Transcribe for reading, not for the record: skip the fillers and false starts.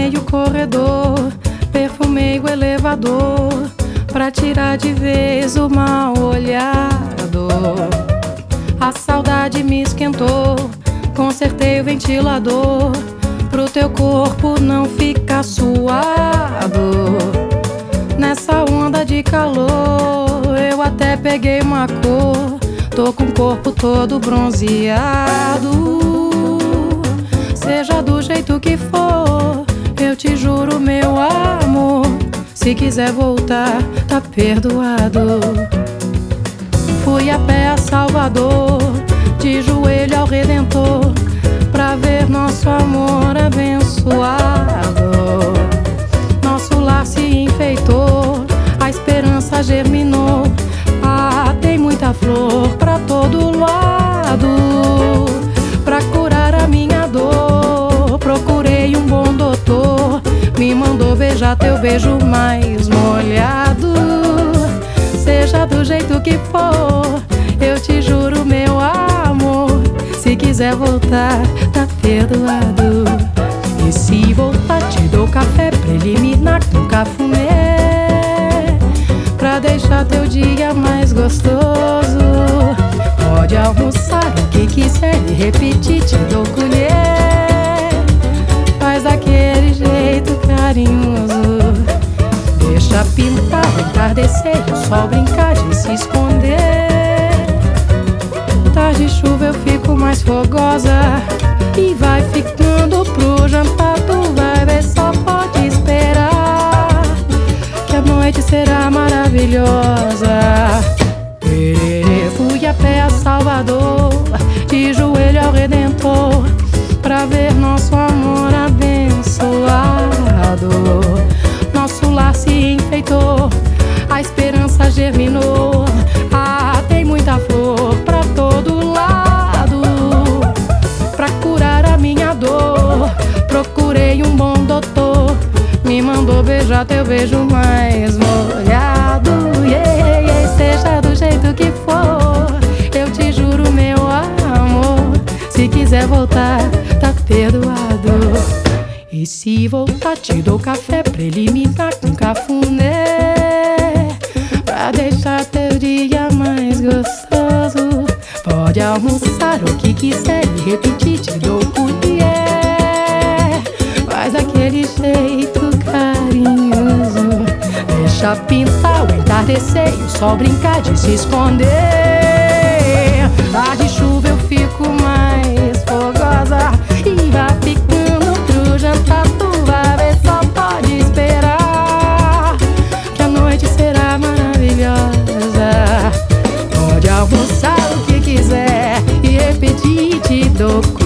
Iluminei o corredor, perfumei o elevador, pra tirar de vez o mal olhado. A saudade me esquentou, consertei o ventilador, pro teu corpo não ficar suado. Nessa onda de calor, eu até peguei uma cor, tô com o corpo todo bronzeado. Seja do jeito que for, eu te juro, meu amor, se quiser voltar, tá perdoado. Fui a pé a Salvador, de joelho ao Redentor, pra ver nosso amor abençoado. Nosso lar se enfeitou, a esperança germinou. Ah, tem muita flor pra todo lado. Pra curar a minha dor, procurei um bom doutor, me mandou beijar teu beijo mais molhado. Seja do jeito que for, eu te juro, meu amor, se quiser voltar, tá perdoado. E se voltar, te dou café preliminar com cafuné, pra deixar teu dia mais gostoso. Pode almoçar o que quiser e repetir, te dou colher, faz daquele jeito carinhoso. Deixa pintar o entardecer e o sol brincar de se esconder. Tarde de chuva eu fico mais fogosa, e vai ficando pro jantar, tu vai ver, só pode esperar, que a noite será maravilhosa. Fui a pé a Salvador, de joelho ao Redentor, pra ver nosso amor abençoado. Nosso lar se enfeitou, a esperança germinou. Ah, tem muita flor pra todo lado. Pra curar a minha dor, procurei um bom doutor, me mandou beijar teu beijo mais molhado. Yeah, yeah, seja do jeito que for, eu te juro, meu amor, se quiser voltar, tá perdoado. E se voltar, te dou café preliminar com cafuné, pra deixar teu dia mais gostoso. Pode almoçar o que quiser e repetir, te dou colher, faz aquele jeito carinhoso. Deixa pintar o entardecer e o sol brincar de se esconder. Tarde de chuva eu fico mais fogosa, e vai ficando pro jantar, tu vai ver, só pode esperar, que a noite será maravilhosa. Pode almoçar o que quiser e repetir, te dou